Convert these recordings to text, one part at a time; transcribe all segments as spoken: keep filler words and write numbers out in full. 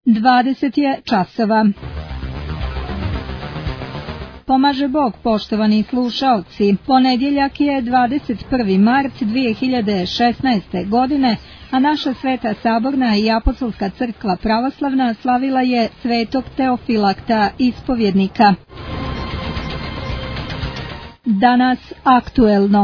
dvadeset je časova. Pomaže Bog, poštovani slušaoci. Ponedjeljak je dvadeset prvi mart dvije hiljade šesnaeste godine, a naša Sveta Saborna i Apostolska crkva pravoslavna slavila je Svetog Teofilakta ispovjednika. Danas aktuelno.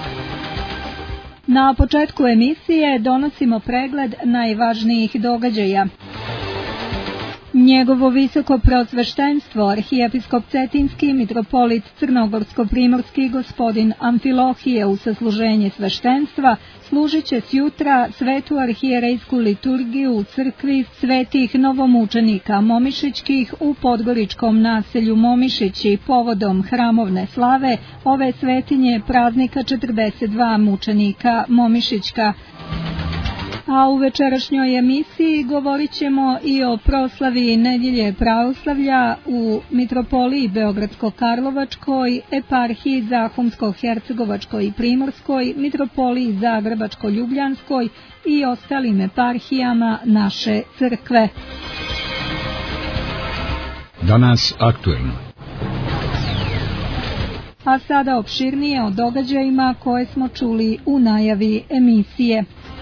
Na početku emisije donosimo pregled najvažnijih događaja. Njegovo visoko preosveštenstvo, arhijepiskop Cetinski, mitropolit Crnogorsko-primorski gospodin Amfilohije u sasluženje sveštenstva, služit će sjutra svetu arhijerejsku liturgiju u crkvi svetih novomučenika Momišićkih u podgoričkom naselju Momišići povodom hramovne slave ove svetinje praznika četrdeset dva mučenika Momišićka. A u večerašnjoj emisiji govorit ćemo i o proslavi nedjelje pravoslavlja u mitropoliji Beogradsko-Karlovačkoj, eparhiji Zahumsko-Hercegovačkoj i Primorskoj, mitropoliji Zagrebačko-Ljubljanskoj i ostalim eparhijama naše crkve. Danas aktuelno. A sada opširnije o događajima koje smo čuli u najavi emisije.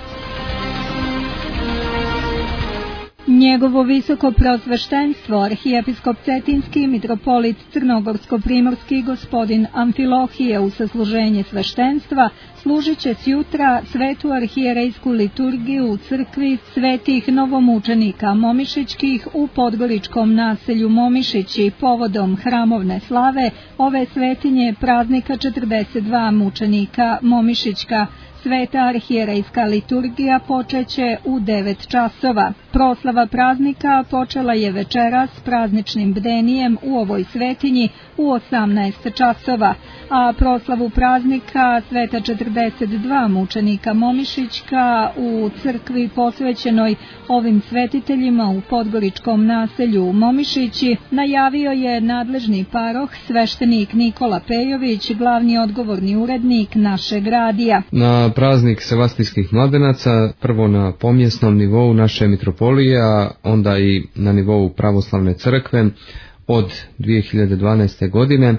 Njegovo visoko preosveštenstvo, arhijepiskop Cetinski, mitropolit Crnogorsko-primorski gospodin Amfilohije u sasluženje sveštenstva, služit će sjutra svetu arhijerejsku liturgiju u crkvi svetih novomučenika Momišićkih u podgoričkom naselju Momišići povodom hramovne slave ove svetinje praznika četrdeset dva mučenika Momišićka. Sveta arhijerejska liturgija počeće u devet časova. Proslava praznika počela je večeras prazničnim bdenijem u ovoj svetinji u osamnaest časova, a proslavu praznika sveta četrdeset dva mučenika Momišićka u crkvi posvećenoj ovim svetiteljima u podgoričkom naselju Momišići najavio je nadležni paroh sveštenik Nikola Pejović, glavni odgovorni urednik našeg radija. Na praznik sevastijskih mladenaca, prvo na pomjesnom nivou naše mitropolije, a onda i na nivou pravoslavne crkve od dvije hiljade dvanaeste. godine,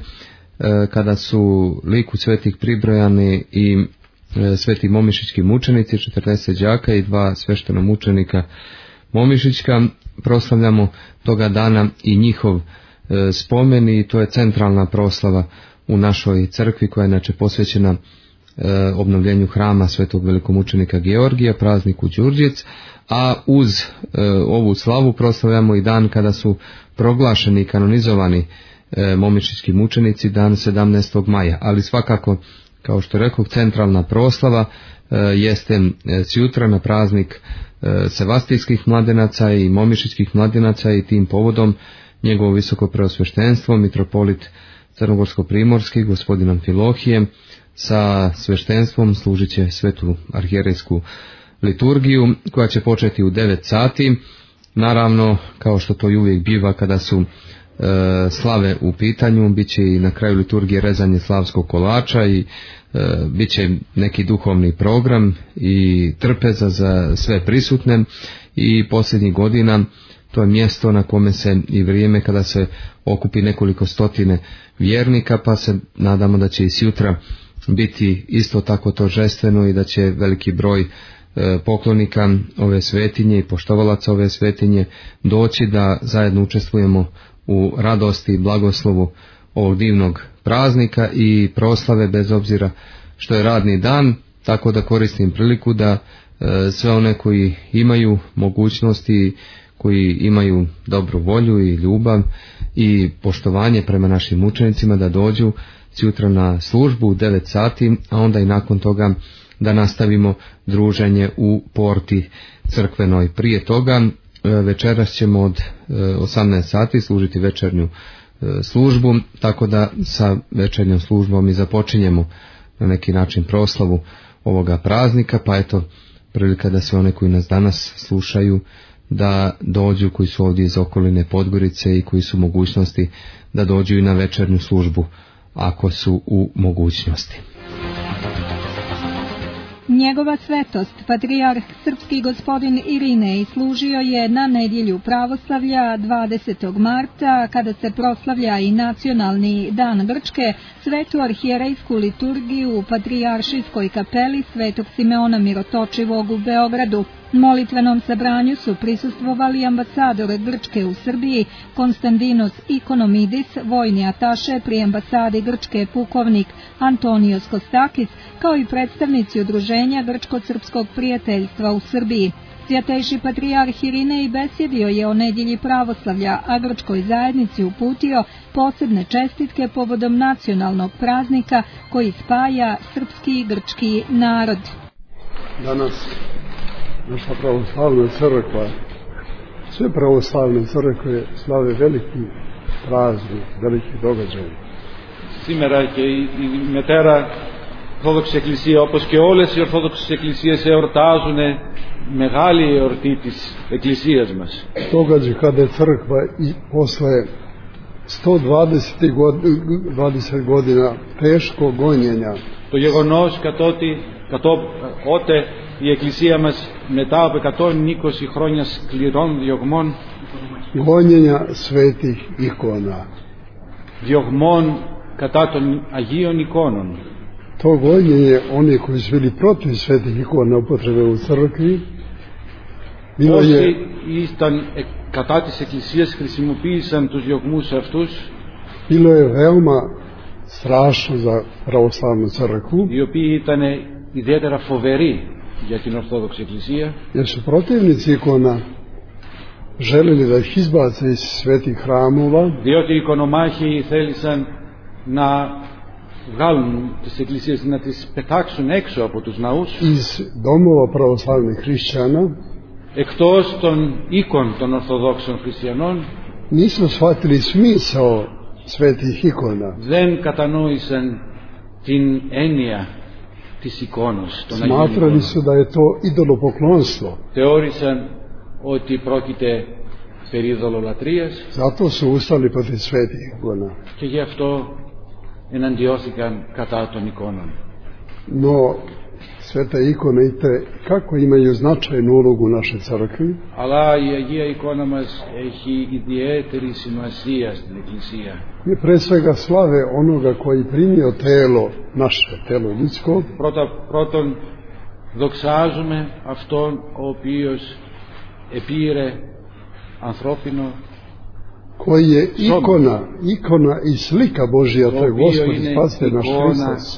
kada su liku svetih pribrojani i sveti momišićki mučenici, četrdeset đaka i dva svešteno mučenika Momišićka, proslavljamo toga dana i njihov spomen, i to je centralna proslava u našoj crkvi koja je inače posvećena obnovljenju hrama svetog velikomučenika Georgija, prazniku Đurđic, a uz e, ovu slavu proslavljamo i dan kada su proglašeni i kanonizovani e, momišićki mučenici, dan sedamnaestog maja. Ali svakako, kao što rekao, centralna proslava e, jeste sjutra na praznik e, sevastijskih mladenaca i momišićkih mladenaca, i tim povodom njegovo visoko preosveštenstvo mitropolit Crnogorsko-primorski gospodin Amfilohije sa sveštenstvom služit će svetu arhijerejsku liturgiju koja će početi u devet sati. Naravno, kao što to i uvijek biva kada su e, slave u pitanju, bit će i na kraju liturgije rezanje slavskog kolača i e, bit će neki duhovni program i trpeza za sve prisutne, i posljednjih godina to je mjesto na kome se i vrijeme kada se okupi nekoliko stotine vjernika, pa se nadamo da će i sjutra biti isto tako торжествено i da će veliki broj e, poklonika ove svetinje i poštovalaca ove svetinje doći da zajedno učestvujemo u radosti i blagoslovu ovog divnog praznika i proslave, bez obzira što je radni dan, tako da koristim priliku da e, sve one koji imaju mogućnosti, koji imaju dobru volju i ljubav i poštovanje prema našim mučenicima, da dođu sutra na službu u devet sati, a onda i nakon toga da nastavimo druženje u porti crkvenoj. Prije toga večeras ćemo od osamnaest sati služiti večernju službu, tako da sa večernjom službom i započinjemo na neki način proslavu ovoga praznika, pa eto prilika da sve one koji nas danas slušaju da dođu, koji su ovdje iz okoline Podgorice i koji su u mogućnosti da dođu i na večernju službu ako su u mogućnosti. Njegova svetost, patrijarh srpski gospodin Irinej, služio je na nedjelju pravoslavlja dvadesetog marta, kada se proslavlja i nacionalni dan Grčke, svetu arhijerejsku liturgiju u patrijaršijskoj kapeli Svetog Simeona Mirotočivog u Beogradu. Molitvenom sabranju su prisustvovali ambasador Grčke u Srbiji Konstantinos Ikonomidis, vojni ataše pri ambasadi Grčke pukovnik Antonios Kostakis, kao i predstavnici udruženja Grčko-srpskog prijateljstva u Srbiji. Svjatejši patrijarh Irinej besjedio je o nedjelji pravoslavlja, a grčkoj zajednici uputio posebne čestitke povodom nacionalnog praznika koji spaja srpski i grčki narod. Danas naša pravoslavna crkva, sve pravoslavne crkve slave veliki praznik, veliki događaj. Σήμερα και η, η μετέρα Ορθόδοξη Εκκλησία, όπως και όλες οι Ορθόδοξες Εκκλησίες, εορτάζουν μεγάλη εορτή της Εκκλησίας μας. Događaj kada je crkva i posle sto dvadeset godina teškog gonjenja. Το γεγονός κατότι, κατόπότε η Εκκλησία μας μετά από εκατόν είκοσι χρόνια σκληρών διωγμών, gonjenja svetih ikona. Διωγμών κατά των Αγίων εικόνων. To gonjenje, oni koji su bili protiv svetih ikona upotrebe u crkvi, bilo je... Όσοι ήταν κατά της Εκκλησίας χρησιμοποίησαν τους διωγμούς αυτούς, bilo je veoma strašno za pravoslavnu crkvu, οι οποίοι ήταν ιδιαίτερα φοβεροί για την Ορθόδοξη Εκκλησία, jer su protivnici ikona želeli da ih izbace iz svetih hramova, διότι οι οικονομάχοι θέλησαν να βγάλουν τις εκκλησίες, να τις πετάξουν έξω από τους ναούς, iz domova pravoslavnih hrišćana, εκτός των οίκων των Ορθοδόξων Χριστιανών. Nisu shvatili smisao svetih ikona. Δεν κατανόησαν την έννοια της εικόνος των Αγίων Smatrali εικόνων. su da je to idolopoklonstvo. Θεώρησαν ότι πρόκειται περί ειδωλολατρίας, Zato su ustali protiv svetih ikona. και γι' αυτό εναντιώθηκαν κατά των εικόνων. No, sveta ikone i te kako imaju značajnu ulogu u našoj crkvi, Αλλά η Αγία εικόνα μας έχει ιδιαίτερη σημασία στην Εκκλησία. mi pre svega slave onoga koji primio telo, naše telo ljudsko, Πρώτα, πρώτον δοξάζουμε αυτόν ο οποίος επήρε ανθρώπινο, koji je ikona, ikona i slika Božija, to je Bio Gospod ine i Spasitelj naš ikona. Hristos.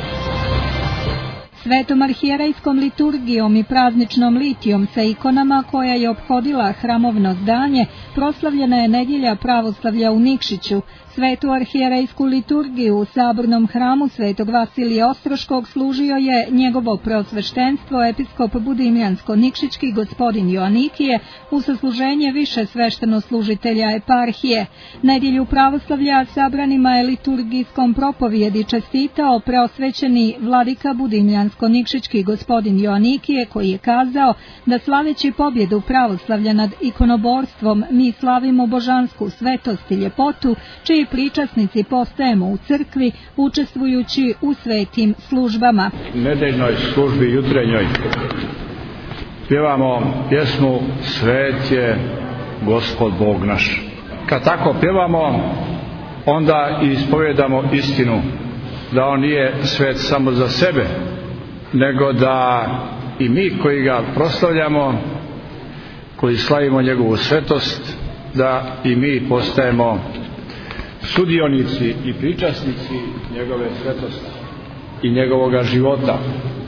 Svetom arhijerejskom liturgijom i prazničnom litijom sa ikonama koja je ophodila hramovno zdanje, proslavljena je nedjelja pravoslavlja u Nikšiću. Svetu arhijerejsku liturgiju u sabornom hramu Svetog Vasilija Ostroškog služio je njegovo preosveštenstvo episkop Budimljansko-Nikšićki gospodin Joanikije u sasluženje više svešteno-služitelja eparhije. Nedjelju pravoslavlja sabranima je liturgijskom propovjedi čestitao preosvećeni vladika Budimljansko-Nikšićki gospodin Joanikije, koji je kazao da slaveći pobjedu pravoslavlja nad ikonoborstvom mi slavimo božansku svetost i ljepotu, čiji pričasnici postajemo u crkvi učestvujući u svetim službama. U nedeljnoj službi jutrenjoj pjevamo pjesmu Svet je Gospod Bog naš. Kad tako pjevamo, onda ispovedamo istinu da on nije svet samo za sebe, nego da i mi koji ga proslavljamo, koji slavimo njegovu svetost, da i mi postajemo sudionici i pričasnici njegove svetosti i njegovoga života.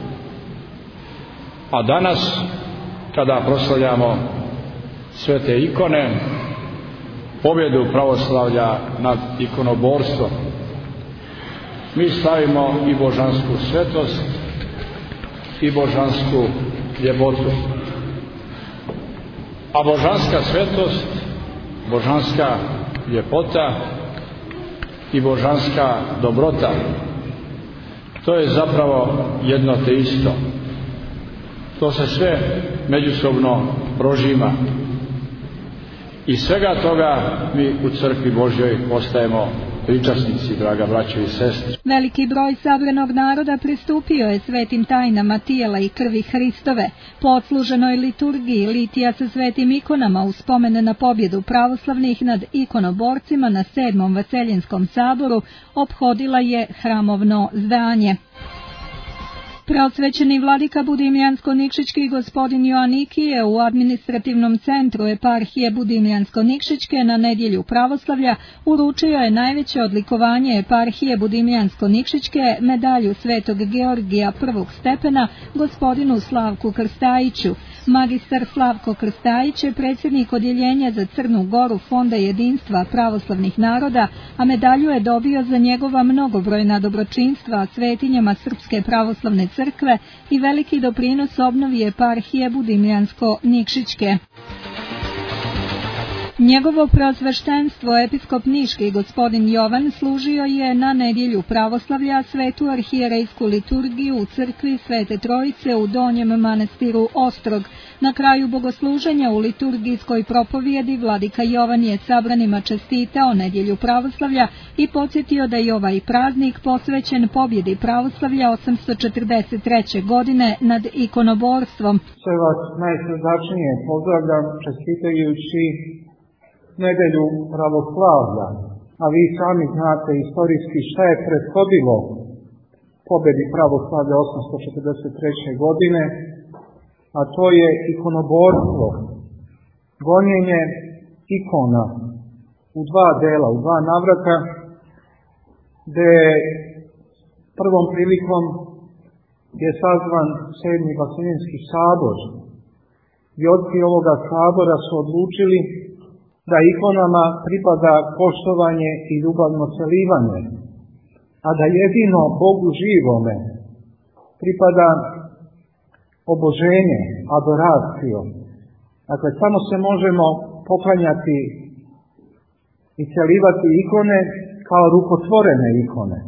A danas, kada proslavljamo svete ikone, pobjedu pravoslavlja nad ikonoborstvom, mi slavimo i božansku svetost i božansku ljepotu. A božanska svetost, božanska ljepota i božanska dobrota, to je zapravo jedno te isto. To se sve međusobno prožima. I svega toga mi u crkvi Božjoj postajemo pričasnici, draga braćo i sestre. Veliki broj sabranog naroda pristupio je svetim tajnama tijela i krvi Hristove. Po odsluženoj liturgiji litija sa svetim ikonama u spomene na pobjedu pravoslavnih nad ikonoborcima na sedmom Vaseljenskom saboru ophodila je hramovno zdanje. Preosvećeni vladika Budimljansko-Nikšićki gospodin Joaniki je u administrativnom centru eparhije Budimljansko-Nikšićke na nedjelju pravoslavlja uručio je najveće odlikovanje eparhije Budimljansko-Nikšićke, medalju Svetog Georgija prvog stepena, gospodinu Slavku Krstajiću. Magistar Slavko Krstajić je predsjednik odjeljenja za Crnu Goru Fonda jedinstva pravoslavnih naroda, a medalju je dobio za njegova mnogobrojna dobročinstva svetinjama Srpske pravoslavne crkve i veliki doprinos obnovi eparhije Budimljansko-Nikšićke. Njegovo preosveštenstvo episkop niški gospodin Jovan služio je na nedjelju pravoslavlja svetu arhijerejsku liturgiju u crkvi Svete Trojice u Donjem manastiru Ostrog. Na kraju bogosluženja u liturgijskoj propovjedi vladika Jovan je sabranima čestitao nedjelju pravoslavlja i podsjetio da je ovaj praznik posvećen pobjedi pravoslavlja osamsto četrdeset treće. godine nad ikonoborstvom. Sve vas najsrdačnije pozdravljam čestitajući nedjelju pravoslavlja, a vi sami znate istorijski šta je prethodilo pobjedi pravoslavlja osamsto četrdeset treće. godine, a to je ikonoborstvo, gonjenje ikona u dva dela, u dva navrata, gdje prvom prilikom je sazvan sedmi Vaseljenski sabor i odki ovoga sabora su odlučili da ikonama pripada poštovanje i ljubavno selivanje, a da jedino Bogu živome pripada oboženje, adoracijo. Dakle, samo se možemo poklanjati i selivati ikone kao rukotvorene ikone.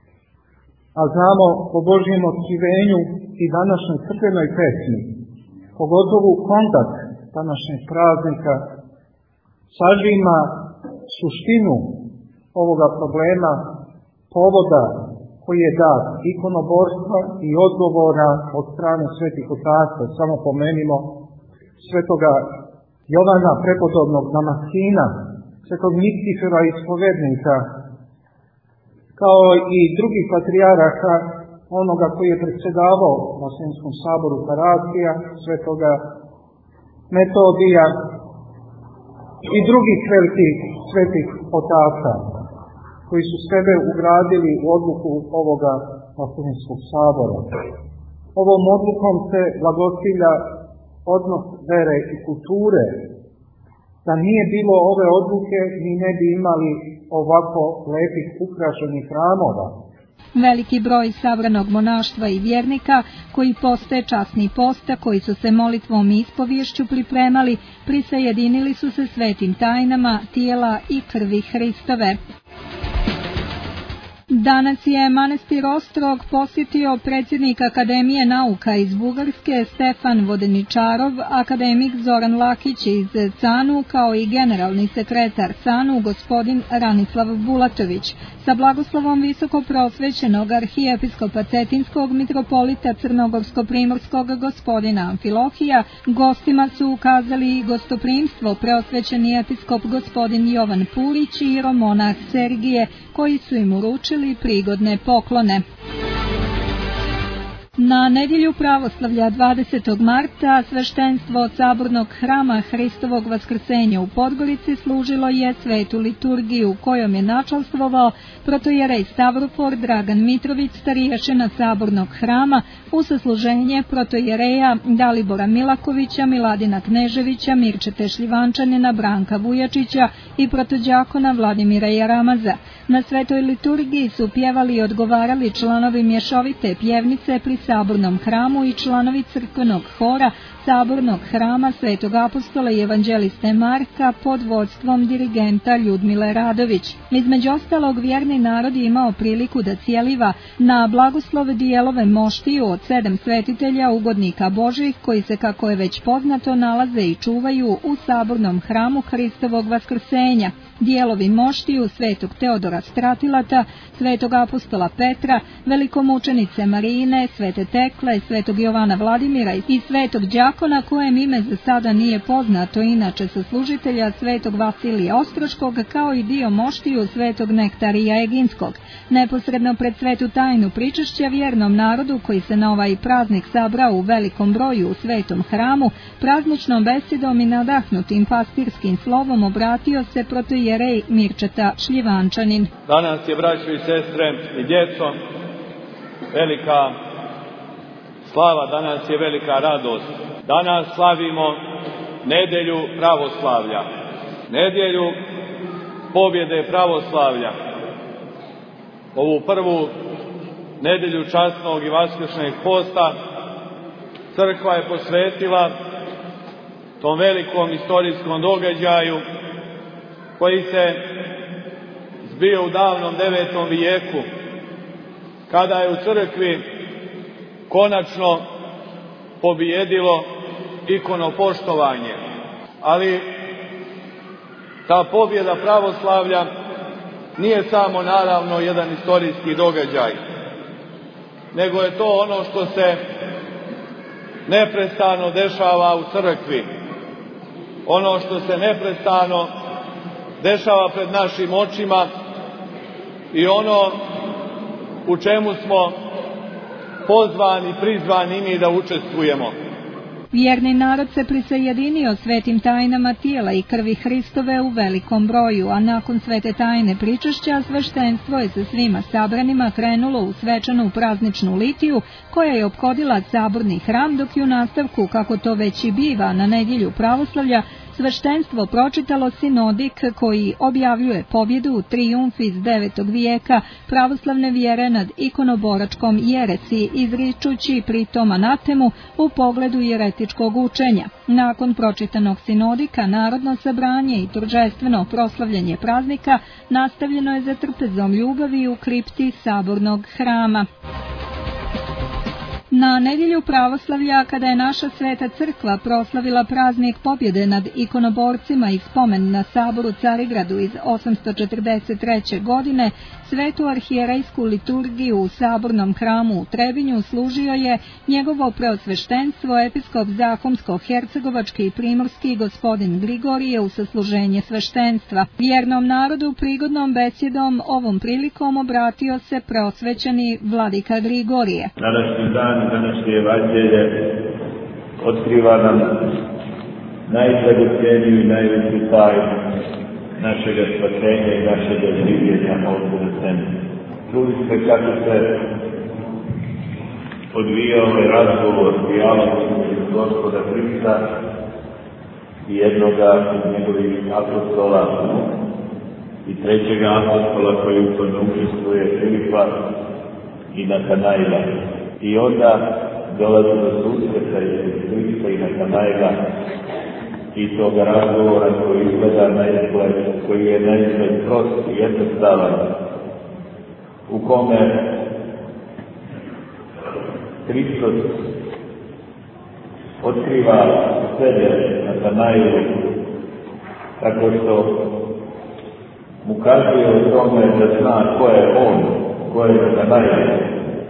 A znamo po Božjem otkrivenju i današnjoj crkvenoj pesmi, pogotovo kontakt današnjeg praznika, sažima suštinu ovoga problema, povoda koji je dat ikonoborstva i odgovora od strane svetih otaca. Samo pomenimo svetoga Jovana prepodobnog Damaskina, svetog Nikifora ispovednika, kao i drugih patrijaraha, onoga koji je predsjedavao Vaseljenskom saboru Parazija, svetoga Metodija i drugih velikih svetih otaca, koji su sebe ugradili u odluku ovoga Vaseljenskog sabora. Ovom odlukom se blagoslivlja odnos vere i kulture. Da nije bilo ove odluke, mi ne bi imali ovako lepih ukrašenih hramova. Veliki broj sabranog monaštva i vjernika koji poste časni posta, koji su se molitvom i ispovješću pripremali, prisajedinili su se svetim tajnama tijela i krvi Hristove. Danas je manastir Ostrog posjetio predsjednik Akademije nauka iz Bugarske Stefan Vodeničarov, akademik Zoran Lakić iz Canu, kao i generalni sekretar Canu gospodin Ranislav Bulatović. Sa blagoslovom visoko prosvećenog arhijepiskopa Cetinskog mitropolita Crnogorsko-primorskog gospodina Amfilohija, gostima su ukazali gostoprimstvo preosvećeni episkop gospodin Jovan Purić i jeromonah Sergije, koji su im uručili prigodne poklone. Na nedjelju pravoslavlja dvadesetog marta sveštenstvo od sabornog hrama Hristovog vaskrsenja u Podgorici služilo je svetu liturgiju, kojom je načalstvovao protojerej Stavrofor Dragan Mitrović, starješina sabornog hrama, u sasluženje protojereja Dalibora Milakovića, Miladina Kneževića, Mirčete Šljivančanina, Branka Vujačića i protođakona Vladimira Jaramaza. Na svetoj liturgiji su pjevali i odgovarali članovi mješovite pjevnice pri sabornom hramu i članovi crkvenog hora sabornog hrama Svetog apostola i evanđeliste Marka pod vodstvom dirigenta Ljudmile Radović. Između ostalog, vjerni narod je imao priliku da cijeliva na blagoslove dijelove moštiju od sedam svetitelja ugodnika Božih koji se, kako je već poznato, nalaze i čuvaju u sabornom hramu Hristovog vaskrsenja. Dijelovi moštiju Svetog Teodora Stratilata, Svetog apostola Petra, velikomučenice Marine, Svete Tekle, Svetog Jovana Vladimira i Svetog đakona, kojem ime za sada nije poznato, inače saslužitelja Svetog Vasilija Ostroškog, kao i dio moštiju Svetog Nektarija Eginskog. Neposredno pred svetu tajnu pričešća vjernom narodu koji se na ovaj praznik sabrao u velikom broju u svetom hramu, prazničnom besedom i nadahnutim pastirskim slovom obratio se protoijerej Mirčeta Šljivančanin. Danas je, braćo i sestre i djeco, velika slava, danas je velika radost. Danas slavimo nedelju pravoslavlja, nedjelju pobjede pravoslavlja. Ovu prvu nedelju časnog i vaskršnjeg posta crkva je posvetila tom velikom istorijskom događaju koji se zbio u davnom devetom vijeku, kada je u crkvi konačno pobijedilo ikonopoštovanje. Ali ta pobjeda pravoslavlja nije samo naravno jedan istorijski događaj, nego je to ono što se neprestano dešava u crkvi, ono što se neprestano dešava pred našim očima i ono u čemu smo pozvani, prizvani mi da učestvujemo. Vjerni narod se prisajedinio svetim tajnama tijela i krvi Hristove u velikom broju, a nakon svete tajne pričešća sveštenstvo je sa svima sabranima krenulo u svečanu prazničnu litiju koja je ophodila saborni hram, dok je u nastavku, kako to već i biva na nedjelju pravoslavlja, sveštenstvo pročitalo sinodik koji objavljuje pobjedu u trijumf iz devetog vijeka pravoslavne vjere nad ikonoboračkom jeresi, izričući pritom anatemu u pogledu jeretičkog učenja. Nakon pročitanog sinodika, narodno sabranje i торжествено proslavljanje praznika nastavljeno je za trpezom ljubavi u kripti sabornog hrama. Na nedjelju pravoslavlja, kada je naša sveta crkva proslavila praznik pobjede nad ikonoborcima i spomen na saboru Carigradu iz osamsto četrdeset treće. godine, svetu arhijerejsku liturgiju u sabornom hramu u Trebinju služio je njegovo preosveštenstvo episkop Zahumsko-hercegovački i primorski gospodin Grigorije u sasluženje sveštenstva. Vjernom narodu prigodnom besjedom ovom prilikom obratio se preosvećeni vladika Grigorije. Današnji dan, današnje evanđelje otkriva nam najdragocjeniju i najveću tajnu našega spasenja i našega življenja ovdje na zemlji. Čuli ste kako se odvijao ovaj razgovor, dijalog između Gospoda Hrista i jednoga od njegovih apostola i trećega apostola koji u tome učestvuje, Filipa i Natanaila. I onda dolazi do susreta između Hrista i Natanaila i toga razgovora koji izgleda naizgled, koji je naizgled prost i jednostavan, u kome Hristos otkriva sebe Natanailu tako što mu kazuje o tome da zna ko je on, ko je Natanail.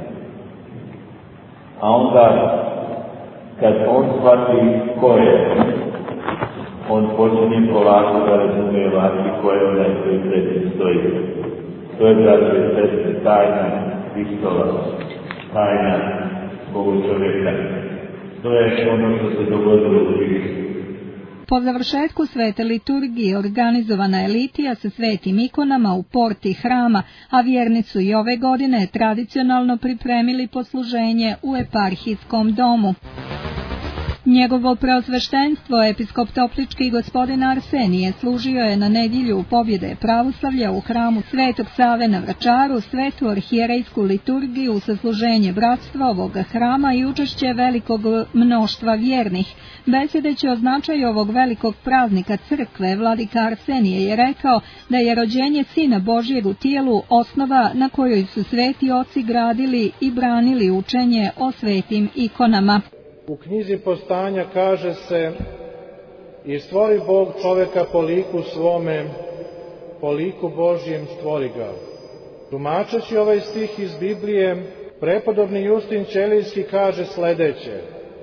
A onda, kad on shvati ko je, on počinje polako da razumijevati ko je onaj koji pred njim stoji. To je, braćo i sestre, tajna Hristova, tajna Bogu čovjeka. To je ono što se dogodilo u Hristu. Po završetku svete liturgije organizovana je litija sa svetim ikonama u porti hrama, a vjerni su i ove godine tradicionalno pripremili posluženje u eparhijskom domu. Njegovo preosveštenstvo, episkop Toplički gospodin Arsenije, služio je na nedjelju pobjede pravoslavlja u hramu Svetog Save na Vračaru svetu arhijerejsku liturgiju sa služenje bratstva ovog hrama i učešće velikog mnoštva vjernih. Besedeći o značaju ovog velikog praznika crkve, vladika Arsenije je rekao da je rođenje Sina Božjeg u tijelu osnova na kojoj su sveti oci gradili i branili učenje o svetim ikonama. U knjizi Postanja kaže se: i stvori Bog čoveka po liku svome, po liku Božjem stvori ga. Tumačeći ovaj stih iz Biblije, prepodobni Justin Ćelijski kaže sledeće: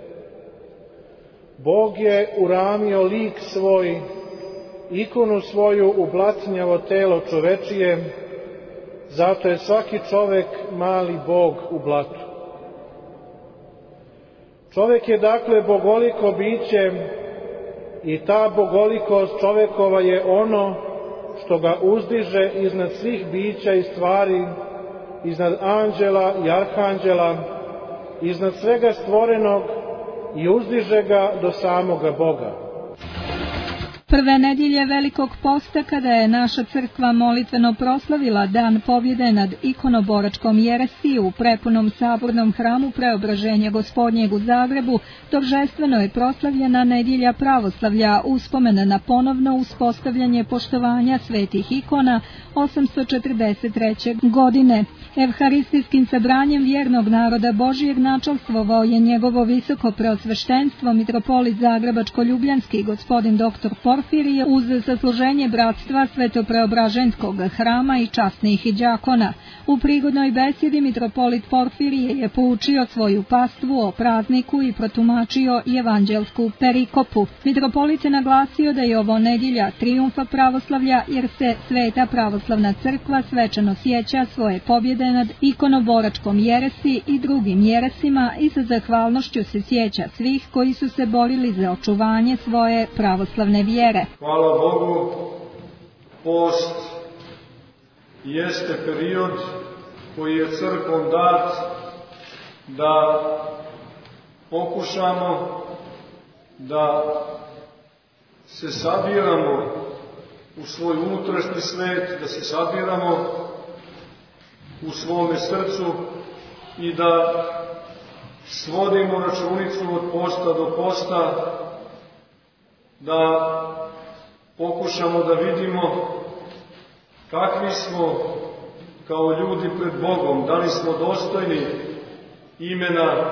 Bog je uramio lik svoj, ikonu svoju u blatnjavo telo čovečije, zato je svaki čovek mali Bog u blatu. Čovek je dakle bogoliko biće i ta bogolikost čovekova je ono što ga uzdiže iznad svih bića i stvari, iznad anđela i arhanđela, iznad svega stvorenog i uzdiže ga do samoga Boga. Prve nedjelje Velikog posta, kada je naša crkva molitveno proslavila Dan pobjede nad ikonoboračkom jeresi u prepunom sabornom hramu Preobraženja Gospodnjeg u Zagrebu, торжествено je proslavljena nedjelja pravoslavlja, uspomena na ponovno uspostavljanje poštovanja svetih ikona osamsto četrdeset treće. godine. Evharistijskim sabranjem vjernog naroda Božijeg načalstvovao je njegovo visoko preosveštenstvo mitropolit Zagrebačko-Ljubljanski gospodin doktor Porfirije uz sasluženje bratstva Svetopreobraženskog hrama i časnih đakona. U prigodnoj besjedi mitropolit Porfirije je poučio svoju pastvu o prazniku i protumačio evanđelsku perikopu. Mitropolit je naglasio da je ovo nedjelja trijumfa pravoslavlja, jer se Sveta pravoslavna crkva svečano sjeća svoje pobjede nad ikonoboračkom jeresi i drugim jeresima i sa zahvalnošću se sjeća svih koji su se borili za očuvanje svoje pravoslavne vjere. Hvala Bogu, post jeste period koji je crkvom dat da pokušamo da se sabiramo u svoj unutrašnji svet, da se sabiramo u svome srcu i da svodimo računicu od posta do posta, da pokušamo da vidimo kakvi smo kao ljudi pred Bogom, da li smo dostojni imena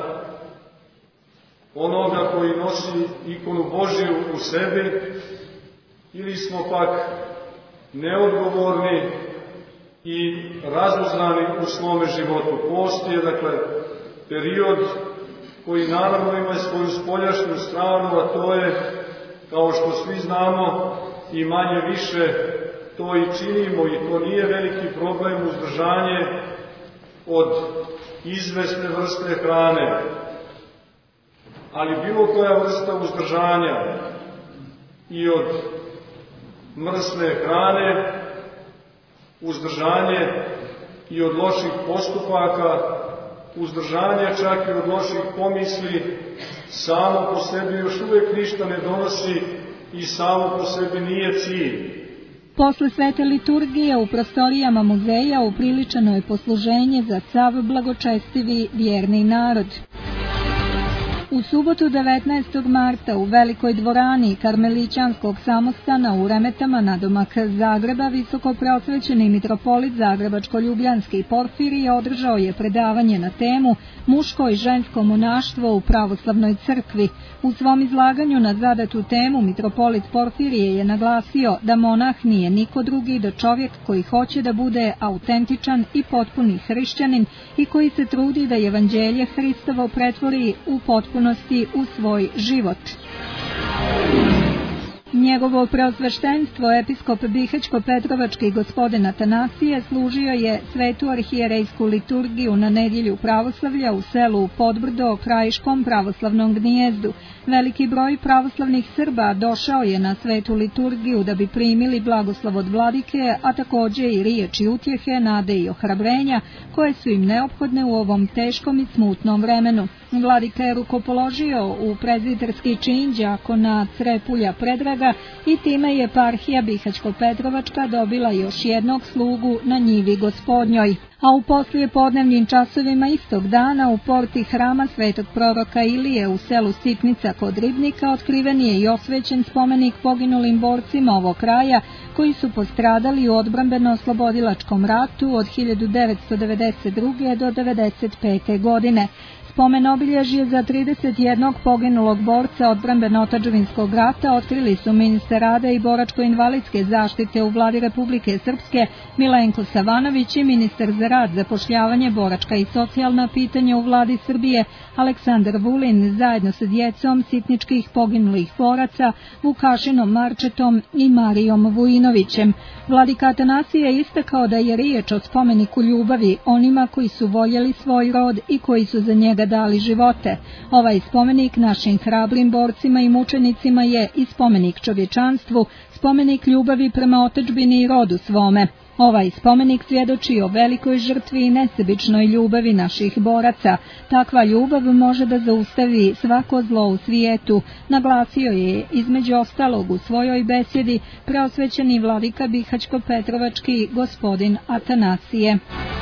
onoga koji nosi ikonu Božiju u sebi, ili smo pak neodgovorni i razuznani u svome životu. Post je, dakle, period koji naravno ima svoju spoljašnju stranu, a to je, kao što svi znamo, i manje više to i činimo, i to nije veliki problem, uzdržanje od izvesne vrste hrane. Ali bilo koja vrsta uzdržanja i od mrsne hrane, uzdržanje i od loših postupaka, uzdržanje čak i od loših pomisli, samo po sebi još uvijek ništa ne donosi i samo po sebi nije cilj. Posle svete liturgije u prostorijama muzeja upriličeno je posluženje za sav blagočestivi vjerni narod. U subotu devetnaestog marta u velikoj dvorani Karmelićanskog samostana u Remetama nadomak Zagreba visoko preosvećeni mitropolit Zagrebačko-Ljubljanski Porfirije održao je predavanje na temu muško i žensko monaštvo u pravoslavnoj crkvi. U svom izlaganju na zadatu temu mitropolit Porfirije je naglasio da monah nije niko drugi do čovjek koji hoće da bude autentičan i potpuni hrišćanin i koji se trudi da evanđelje Hristovo pretvori u potpunosti u svoj život. Njegovo preosveštenstvo episkop Bihaćko-Petrovački gospodin Atanasije služio je svetu arhijerejsku liturgiju na nedjelju pravoslavlja u selu Podbrdo krajiškom pravoslavnom gnijezdu. Veliki broj pravoslavnih Srba došao je na svetu liturgiju da bi primili blagoslov od vladike, a također i riječi utjehe, nade i ohrabrenja koje su im neophodne u ovom teškom i smutnom vremenu. Vladika je rukopoložio u prezbiterski čin đakona Crepulja Predraga i time je eparhija Bihaćko-Petrovačka dobila još jednog slugu na njivi gospodnjoj. A u poslijepodnevnim časovima istog dana u porti hrama svetog proroka Ilije u selu Sitnica kod Ribnika otkriven je i osvećen spomenik poginulim borcima ovog kraja koji su postradali u odbrambeno-oslobodilačkom ratu od hiljadu devetsto devedeset druge do devedeset pete godine. Spomen obilježje za trideset jednog poginulog borca odbrambeno-otadžbinskog rata otkrili su ministar rada i boračko-invalidske zaštite u vladi Republike Srpske Milenko Savanović i ministar za rad, zapošljavanje, boračka i socijalna pitanja u vladi Srbije Aleksandar Vulin zajedno sa djecom sitničkih poginulih boraca Vukašinom Marčetom i Marijom Vujinovićem. Vladika Atanasije je istakao da je riječ o spomeniku ljubavi onima koji su voljeli svoj rod i koji su za njega dali živote. Ovaj spomenik našim hrabrim borcima i mučenicima je i spomenik čovječanstvu, spomenik ljubavi prema otadžbini i rodu svome. Ovaj spomenik svjedoči o velikoj žrtvi i nesebičnoj ljubavi naših boraca. Takva ljubav može da zaustavi svako zlo u svijetu, naglasio je između ostalog u svojoj besjedi preosvećeni vladika Bihaćko-Petrovački gospodin Atanasije.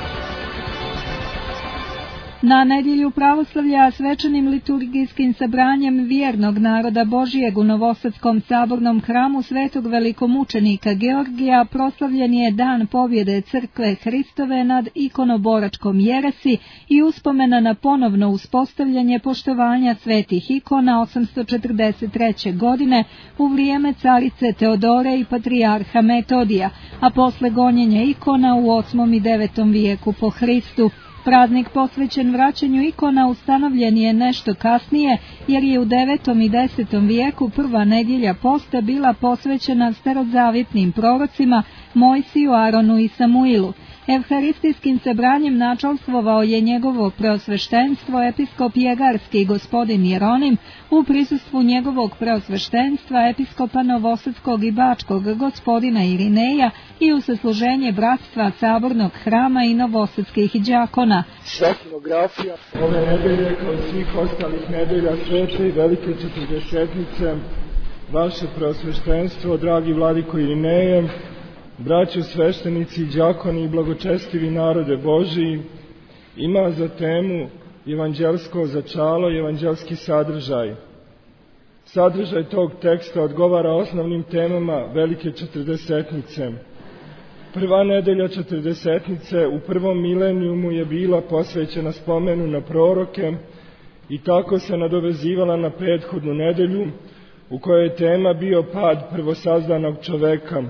Na nedjelju pravoslavlja svečanim liturgijskim sabranjem vjernog naroda Božijeg u Novosadskom sabornom hramu svetog velikomučenika Georgija proslavljen je dan pobjede crkve Hristove nad ikonoboračkom jeresi i uspomena na ponovno uspostavljanje poštovanja svetih ikona osamsto četrdeset treće. godine u vrijeme carice Teodore i patrijarha Metodija, a posle gonjenja ikona u osmom i devetom vijeku po Hristu. Praznik posvećen vraćanju ikona ustanovljen je nešto kasnije, jer je u devetom i desetom vijeku prva nedjelja posta bila posvećena starozavjetnim prorocima Mojsiju, Aronu i Samuilu. Evharistijskim sabranjem načalstvovao je njegovo preosveštenstvo episkop Jegarski gospodin Jeronim u prisustvu njegovog preosveštenstva episkopa Novosadskog i Bačkog gospodina Irineja i u sasluženje bratstva sabornog hrama i novosadskih đakona. Šefnografija ove nedelje kao i svih ostalih nedelja svete i velike četrdesetnice, vaše preosveštenstvo, dragi vladiko Irineje, braćo sveštenici, đakoni i blagočestivi narode Božiji, ima za temu evanđelsko začalo i evanđelski sadržaj. Sadržaj tog teksta odgovara osnovnim temama velike četrdesetnice. Prva nedelja četrdesetnice u prvom milenijumu je bila posvećena spomenu na proroke i tako se nadovezivala na prethodnu nedelju u kojoj je tema bio pad prvosazdanog čoveka.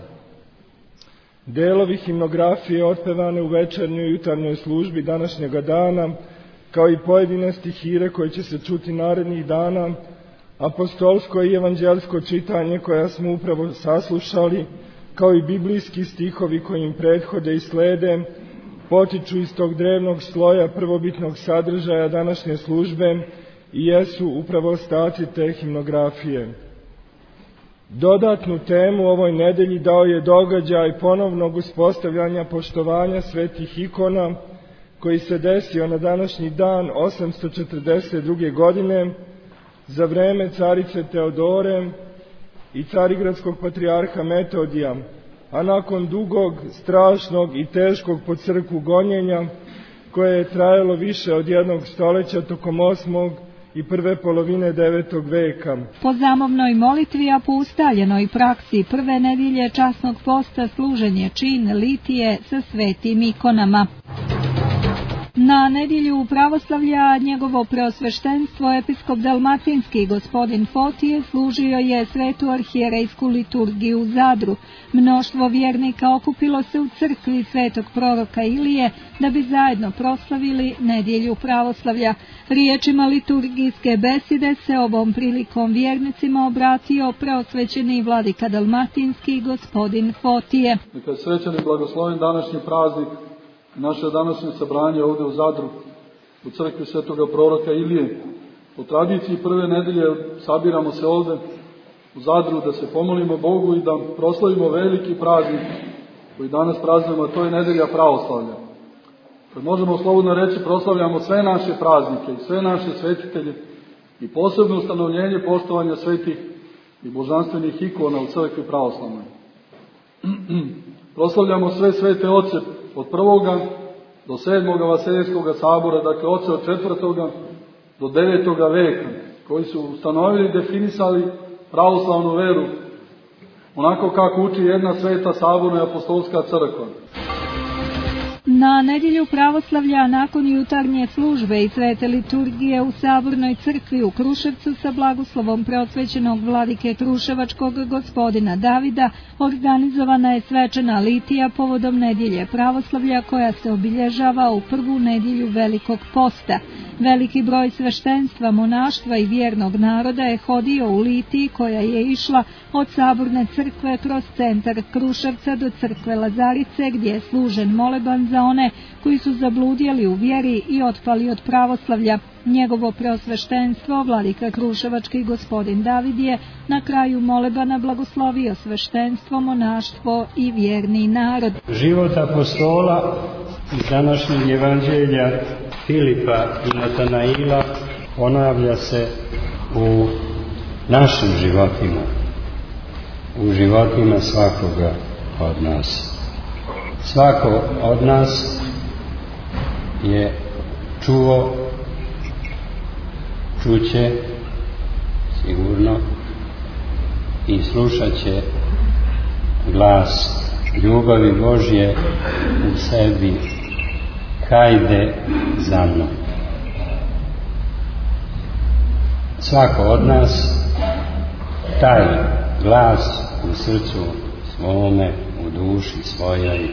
Delovi himnografije otpevane u večernjoj i jutarnjoj službi današnjega dana, kao i pojedine stihire koje će se čuti narednih dana, apostolsko i evanđelsko čitanje koja smo upravo saslušali, kao i biblijski stihovi koji im prethode i slede, potiču iz tog drevnog sloja prvobitnog sadržaja današnje službe i jesu upravo ostati te himnografije. Dodatnu temu ovoj nedelji dao je događaj ponovnog uspostavljanja poštovanja svetih ikona koji se desio na današnji dan osamsto četrdeset druge. godine za vreme carice Teodore i carigradskog patrijarha Metodija, a nakon dugog, strašnog i teškog po crkvu gonjenja koje je trajalo više od jednog stoljeća tokom osmog i prve polovine devetog veka. Po zamovnoj molitvi, a po ustaljenoj praksi prve nedjelje časnog posta služenje čin litije sa svetim ikonama. Na nedjelju pravoslavlja njegovo preosveštenstvo episkop dalmatinski gospodin Fotije služio je svetu arhijerejsku liturgiju u Zadru. Mnoštvo vjernika okupilo se u crkvi svetog proroka Ilije da bi zajedno proslavili nedjelju pravoslavlja. Riječima liturgijske beside se ovom prilikom vjernicima obratio preosvećeni vladika dalmatinski gospodin Fotije. Neka je srećan i blagosloven današnji praznik, naše današnje sabranje ovdje u Zadru, u crkvi svetoga proroka Ilije. Po tradiciji prve nedelje sabiramo se ovdje u Zadru da se pomolimo Bogu i da proslavimo veliki praznik koji danas praznujemo, a to je nedelja pravoslavlja. Kad možemo slobodno reći, proslavljamo sve naše praznike i sve naše svetitelje i posebno ustanovljenje poštovanja svetih i božanstvenih ikona u crkvi pravoslavnoj. Proslavljamo sve svete oce od prvoga do sedmoga Vaseljenskoga sabora, dakle oce od četvrtoga do devetoga veka, koji su ustanovili i definisali pravoslavnu veru, onako kako uči jedna sveta saborna i apostolska crkva. Na nedjelju pravoslavlja nakon jutarnje službe i svete liturgije u Sabornoj crkvi u Kruševcu sa blagoslovom preosvećenog vladike Kruševačkog gospodina Davida organizovana je svečana litija povodom nedjelje pravoslavlja koja se obilježava u prvu nedjelju Velikog posta. Veliki broj sveštenstva, monaštva i vjernog naroda je hodio u litiji koja je išla od Saborne crkve kroz centar Kruševca do crkve Lazarice gdje je služen moleban za one koji su zabludjeli u vjeri i otpali od pravoslavlja. Njegovo preosveštenstvo, vladika Kruševački gospodin David je na kraju molebana blagoslovio sveštenstvo, monaštvo i vjerni narod. Život apostola iz današnjeg evanđelja Filipa i Natanaila ponavlja se u našim životima, u životima svakoga od nas. Svako od nas je čuo, čuće sigurno i slušat će glas ljubavi Božje u sebi: hajde za mnom. Svako od nas taj glas u srcu svome, u duši svojoj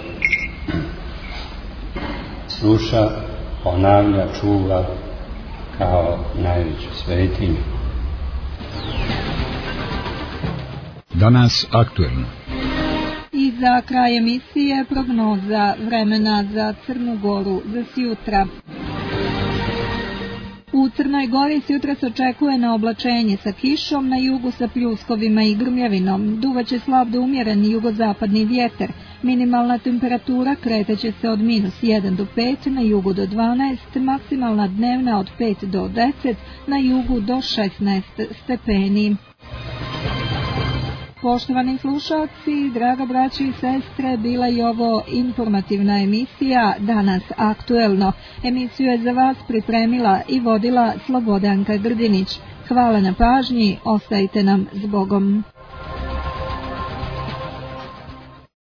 sluša, ponavlja, čuva kao najveću svetinju. Danas aktuelno. I za kraj emisije prognoza vremena za Crnu Goru za sjutra. U Crnoj Gori sjutra se očekuje na oblačenje sa kišom, na jugu sa pljuskovima i grmljavinom. Duvaće slab do umjeren jugozapadni vjetar. Minimalna temperatura kretaće se od minus jedan do pet, na jugu do dvanaest, maksimalna dnevna od pet do deset, na jugu do šesnaest stepeni. Poštovani slušalci, draga braći i sestre, bila je ovo informativna emisija Danas aktuelno. Emisiju je za vas pripremila i vodila Slobodanka Grdinić. Hvala na pažnji, ostajte nam s Bogom.